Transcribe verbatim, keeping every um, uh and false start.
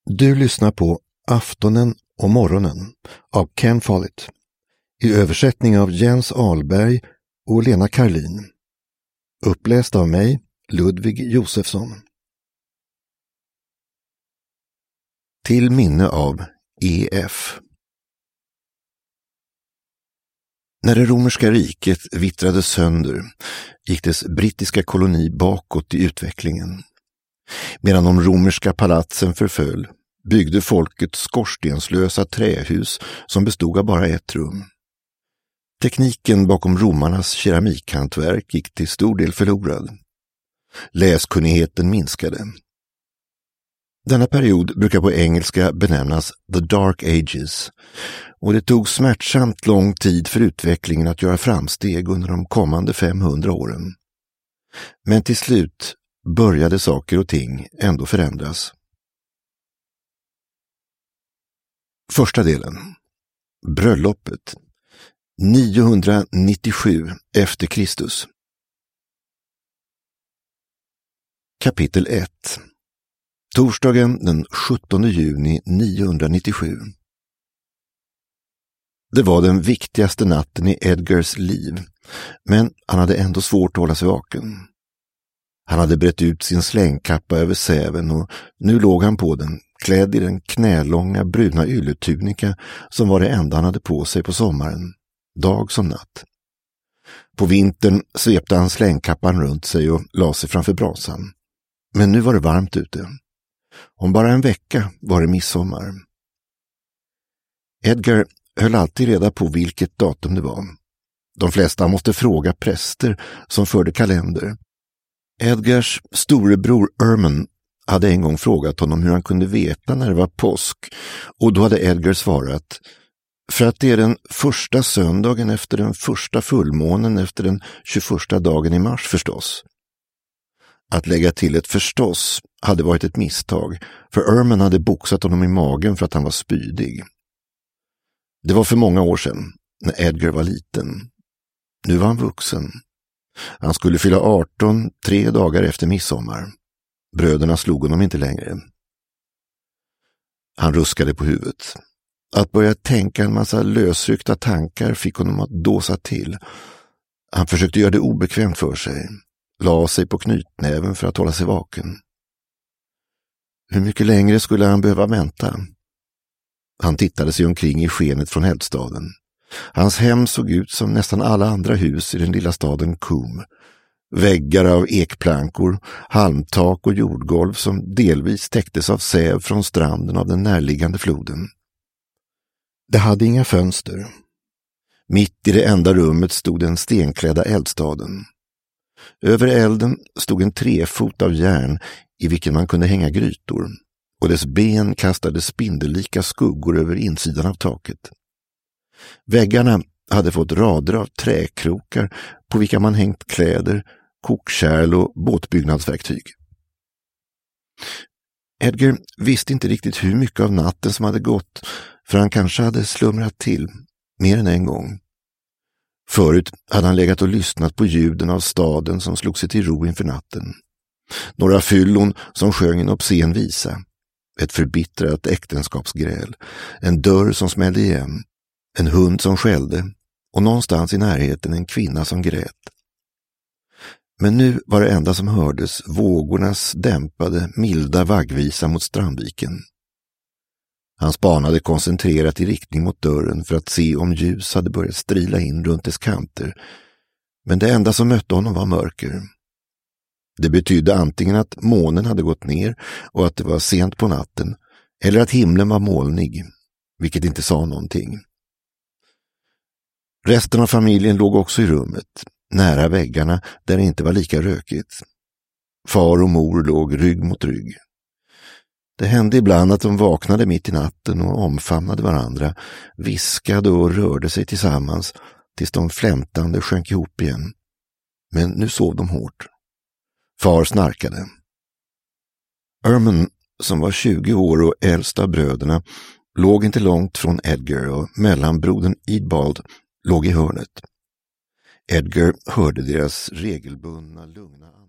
Du lyssnar på Aftonen och morgonen av Ken Follett i översättning av Jens Ahlberg och Lena Karlin. Uppläst av mig, Ludvig Josefsson. Till minne av E F. När det romerska riket vittrade sönder gick dess brittiska koloni bakåt i utvecklingen. Medan de romerska palatsen förföll byggde folket skorstenslösa trähus som bestod av bara ett rum. Tekniken bakom romarnas keramikhantverk gick till stor del förlorad. Läskunnigheten minskade. Denna period brukar på engelska benämnas The Dark Ages, och det tog smärtsamt lång tid för utvecklingen att göra framsteg under de kommande femhundra åren. Men till slut började saker och ting ändå förändras. Första delen. Bröllopet. niohundranittiosju efter Kristus. Kapitel ett. Torsdagen den sjuttonde juni niohundranittiosju. Det var den viktigaste natten i Edgars liv, men han hade ändå svårt att hålla sig vaken. Han hade brett ut sin slängkappa över säven och nu låg han på den, klädd i den knälånga bruna ylletunika som var det enda han hade på sig på sommaren, dag som natt. På vintern svepte han slängkappan runt sig och la sig framför brasan. Men nu var det varmt ute. Om bara en vecka var det midsommar. Edgar höll alltid reda på vilket datum det var. De flesta måste fråga präster som förde kalender. Edgars storebror Erman hade en gång frågat honom hur han kunde veta när det var påsk, och då hade Edgar svarat: för att det är den första söndagen efter den första fullmånen efter den tjugoförsta dagen i mars förstås. Att lägga till ett förstås hade varit ett misstag, för Erman hade boxat honom i magen för att han var spydig. Det var för många år sedan, när Edgar var liten. Nu var han vuxen. Han skulle fylla arton tre dagar efter midsommar. Bröderna slog honom inte längre. Han ruskade på huvudet. Att börja tänka en massa lösryckta tankar fick honom att dåsa till. Han försökte göra det obekvämt för sig. La sig på knytnäven för att hålla sig vaken. Hur mycket längre skulle han behöva vänta? Han tittade sig omkring i skenet från eldstaden. Hans hem såg ut som nästan alla andra hus i den lilla staden Coombe. Väggar av ekplankor, halmtak och jordgolv som delvis täcktes av säv från stranden av den närliggande floden. Det hade inga fönster. Mitt i det enda rummet stod den stenklädda eldstaden. Över elden stod en trefot av järn i vilken man kunde hänga grytor, och dess ben kastade spindellika skuggor över insidan av taket. Väggarna hade fått rader av träkrokar på vilka man hängt kläder, kokkärl och båtbyggnadsverktyg. Edgar visste inte riktigt hur mycket av natten som hade gått, för han kanske hade slumrat till mer än en gång. Förut hade han legat och lyssnat på ljuden av staden som slog sig till ro inför natten. Några fyllon som sjöng en obscen visa, ett förbittrat äktenskapsgräl, en dörr som smällde igen, en hund som skällde och någonstans i närheten en kvinna som grät. Men nu var det enda som hördes vågornas dämpade, milda vaggvisa mot strandviken. Han spanade koncentrerat i riktning mot dörren för att se om ljus hade börjat strila in runt dess kanter, men det enda som mötte honom var mörker. Det betydde antingen att månen hade gått ner och att det var sent på natten, eller att himlen var molnig, vilket inte sa någonting. Resten av familjen låg också i rummet, nära väggarna där det inte var lika rökigt. Far och mor låg rygg mot rygg. Det hände ibland att de vaknade mitt i natten och omfamnade varandra, viskade och rörde sig tillsammans tills de flämtande sjönk ihop igen. Men nu sov de hårt. Far snarkade. Erman, som var tjugo år och äldst av bröderna, låg inte långt från Edgar, och mellanbrodern Eadbald låg i hörnet. Edgar hörde deras regelbundna, lugna